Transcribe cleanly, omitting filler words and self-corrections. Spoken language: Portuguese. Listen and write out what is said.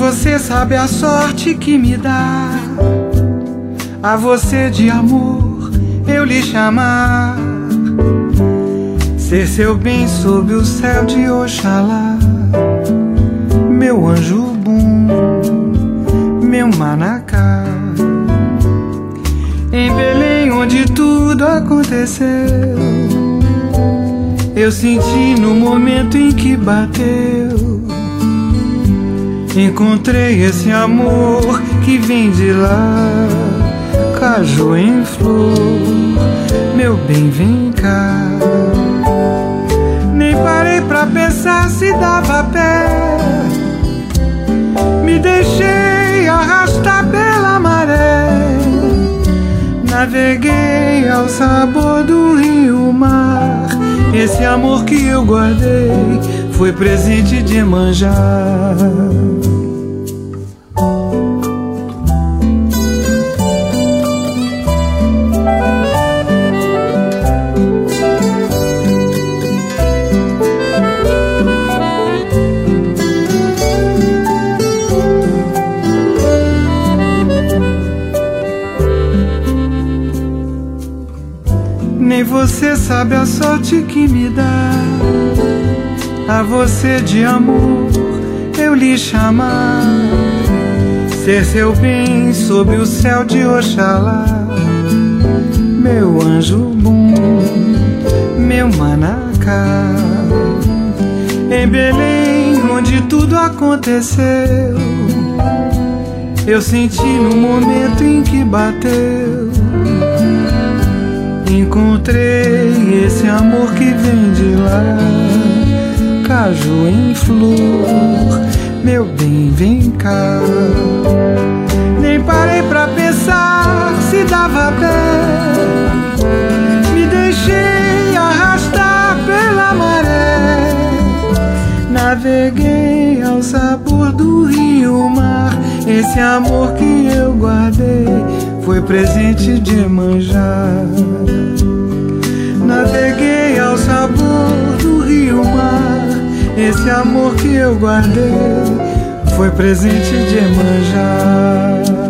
você sabe a sorte que me dá, a você de amor eu lhe chamar, ser seu bem sob o céu de Oxalá, meu anjo bom, meu manacá. Em Belém, onde tudo aconteceu, eu senti no momento em que bateu, encontrei esse amor que vem de lá, caju em flor, meu bem, vem cá. Nem parei pra pensar se dava pé, me deixei arrastar pela maré, naveguei ao sabor do rio-mar. Esse amor que eu guardei foi presente de Iemanjá. Nem você sabe a sorte que me dá, a você de amor eu lhe chamar, ser seu bem sob o céu de Oxalá, meu anjo bom, meu manacá. Em Belém, onde tudo aconteceu, eu senti no momento em que bateu, encontrei esse amor que vem de lá, caju em flor, meu bem, vem cá. Nem parei pra pensar se dava pé, me deixei arrastar pela maré, naveguei ao sabor do rio-mar. Esse amor que eu guardei foi presente de Iemanjá. Naveguei ao sabor do rio-mar. Esse amor que eu guardei foi presente de Iemanjá.